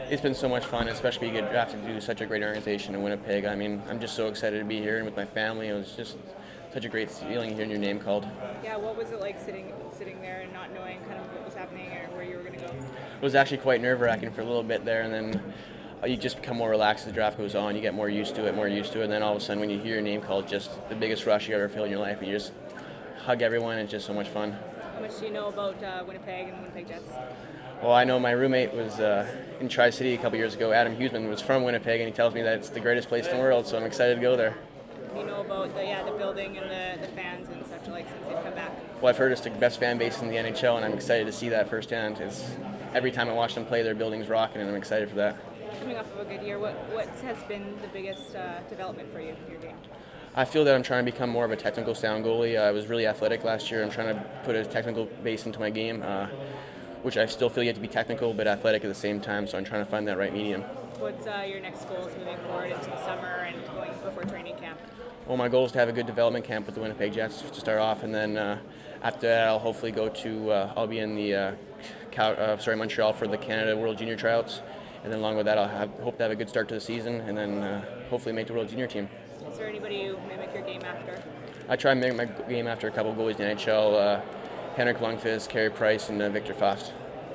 It's been so much fun, especially you get drafted to such a great organization in Winnipeg. I mean, I'm just so excited to be here and with my family. It was just such a great feeling hearing your name called. Yeah, what was it like sitting there and not knowing kind of what was happening or where you were going to go? It was actually quite nerve-wracking for a little bit there, and then you just become more relaxed as the draft goes on. You get more used to it, and then all of a sudden when you hear your name called, just the biggest rush you ever feel in your life, and you just hug everyone. It's just so much fun. How much do you know about Winnipeg and the Winnipeg Jets? Well, I know my roommate was in Tri-City a couple years ago. Adam Huseman was from Winnipeg, and he tells me that it's the greatest place in the world, so I'm excited to go there. Do you know about the building and the fans and such like since they've come back? Well, I've heard it's the best fan base in the NHL, and I'm excited to see that firsthand. Every time I watch them play, their building's rocking, and I'm excited for that. Coming off of a good year, what has been the biggest development for you in your game? I feel that I'm trying to become more of a technical sound goalie. I was really athletic last year. I'm trying to put a technical base into my game, which I still feel yet to be technical but athletic at the same time, so I'm trying to find that right medium. What's your next goals moving forward into the summer and going before training camp? Well, my goal is to have a good development camp with the Winnipeg Jets to start off, and then after that, I'll hopefully go to. I'll be in the Montreal for the Canada World Junior tryouts, and then along with that, hope to have a good start to the season, and then hopefully make the World Junior team. Is there anybody you mimic your game after? I try and make my game after a couple of goalies in the NHL: Henrik Lundqvist, Carey Price, and Victor Fast.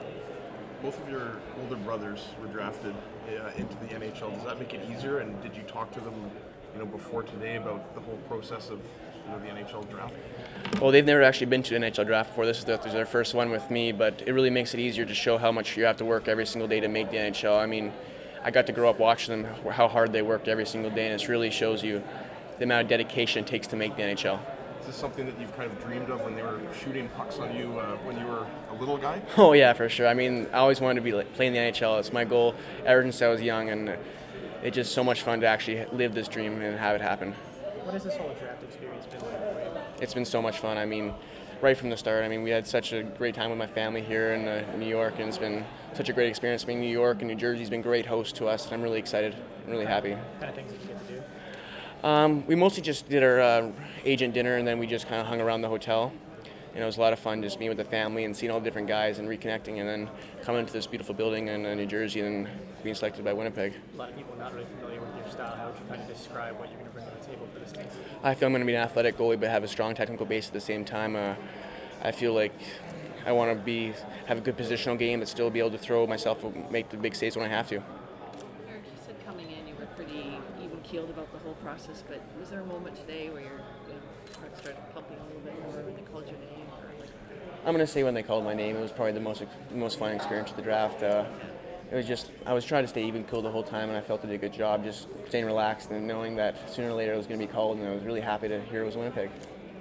Both of your older brothers were drafted into the NHL. Does that make it easier? And did you talk to them, before today about the whole process of, the NHL draft? Well, they've never actually been to an NHL draft before. This is their first one with me, but it really makes it easier to show how much you have to work every single day to make the NHL. I mean, I got to grow up watching them, how hard they worked every single day, and it really shows you the amount of dedication it takes to make the NHL. Is this something that you've kind of dreamed of when they were shooting pucks on you when you were a little guy? Oh yeah, for sure. I mean, I always wanted to be playing the NHL. It's my goal ever since I was young, and it's just so much fun to actually live this dream and have it happen. What has this whole draft experience been like for you? It's been so much fun. I mean, right from the start. I mean, we had such a great time with my family here in New York, and it's been such a great experience. Being New York and New Jersey's been great hosts to us, and I'm really excited. I'm really happy. What kind of things did you get to do? We mostly just did our agent dinner, and then we just kind of hung around the hotel. And it was a lot of fun just meeting with the family and seeing all the different guys and reconnecting, and then coming into this beautiful building in New Jersey and being selected by Winnipeg. A lot of people not really familiar with your style. How would you kind of describe what you're going to bring to the table for this team? I feel I'm going to be an athletic goalie but have a strong technical base at the same time. I feel like I want to have a good positional game but still be able to throw myself and make the big saves when I have to. Eric, you said coming in you were pretty even-keeled about the whole process, but was there a moment today where your heart started pumping a little bit more when they called your name? I'm going to say when they called my name, it was probably the most fun experience of the draft. It was just, I was trying to stay even cool the whole time, and I felt I did a good job just staying relaxed and knowing that sooner or later it was going to be called, and I was really happy to hear it was Winnipeg.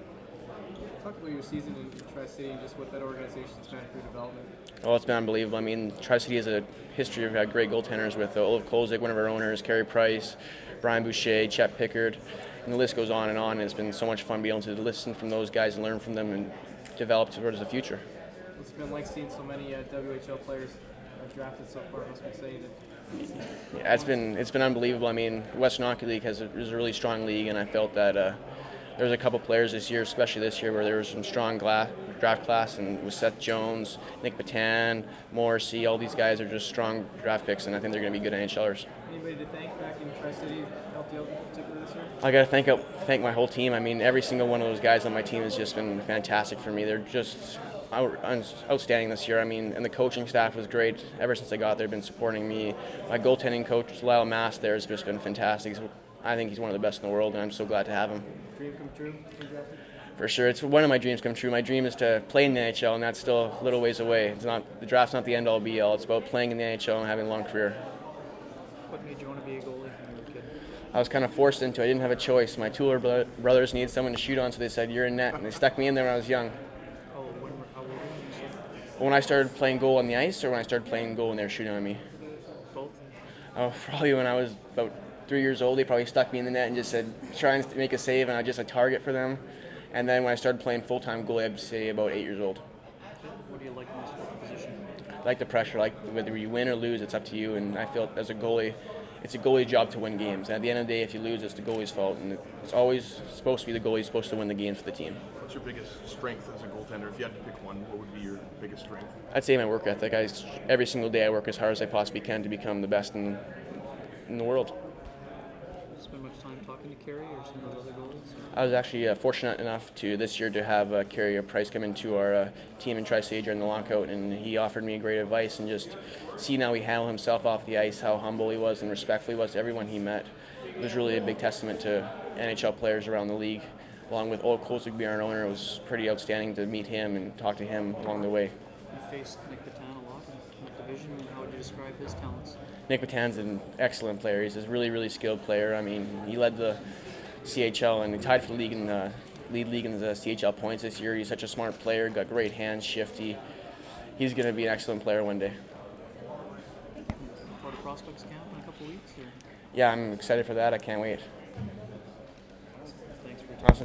Talk about your season in Tri-City and just what that organization's been for development. Oh, it's been unbelievable. I mean, Tri-City has a history of great goaltenders with Olaf Kolzig, one of our owners, Carey Price, Brian Boucher, Chet Pickard, and the list goes on, and it's been so much fun being able to listen from those guys and learn from them and develop towards the future. What's it been like seeing so many WHL players drafted so far? It must be exciting. Yeah, it's been unbelievable. I mean, Western Hockey League is a really strong league, and I felt that there was a couple players this year, especially this year, where there was some strong draft class, and with Seth Jones, Nick Patan, Morrissey, all these guys are just strong draft picks, and I think they're going to be good NHLers. Anybody to thank back in Tri-City helped you out in particular this year? I got to thank my whole team. I mean, every single one of those guys on my team has just been fantastic for me. They're just outstanding this year. I mean, and the coaching staff was great. Ever since I got there, they've been supporting me. My goaltending coach, Lyle Mast, there has just been fantastic. I think he's one of the best in the world, and I'm so glad to have him. Dream come true? For sure, it's one of my dreams come true. My dream is to play in the NHL, and that's still a little ways away. The draft's not the end-all, be-all. It's about playing in the NHL and having a long career. What made you want to be a goalie when you were a kid? I was kind of forced into it. I didn't have a choice. My two older brothers needed someone to shoot on, so they said, "You're in net," and they stuck me in there when I was young. How old were you? When I started playing goal on the ice, or when I started playing goal and they were shooting on me? Both. Probably when I was about 3 years old. They probably stuck me in the net and just said, "Try and make a save," and I was just a target for them. And then when I started playing full-time goalie, I'd say about 8 years old. What do you like most about the position? I like the pressure. Like whether you win or lose, it's up to you. And I feel as a goalie, it's a goalie's job to win games. And at the end of the day, if you lose, it's the goalie's fault, and it's always supposed to be the goalie's supposed to win the games for the team. What's your biggest strength as a goaltender? If you had to pick one, what would be your biggest strength? I'd say my work ethic. Every single day I work as hard as I possibly can to become the best in the world. Spend much time talking to Carey or some of those other goalies? I was actually fortunate enough to this year to have Carey Price come into our team in Tri-City during the lockout, and he offered me great advice, and just seeing how he handled himself off the ice, how humble he was and respectful he was to everyone he met. It was really a big testament to NHL players around the league. Along with Old Kolzig being our owner, it was pretty outstanding to meet him and talk to him along the way. You faced Nick Patan a lot in that division. How would you describe his talents? Nick Patan's an excellent player. He's a really, really skilled player. I mean, he led the CHL and he tied for the league in the lead league in the CHL points this year. He's such a smart player, got great hands, shifty. He's going to be an excellent player one day. Part of Prospects camp in a couple weeks? Or? Yeah, I'm excited for that. I can't wait.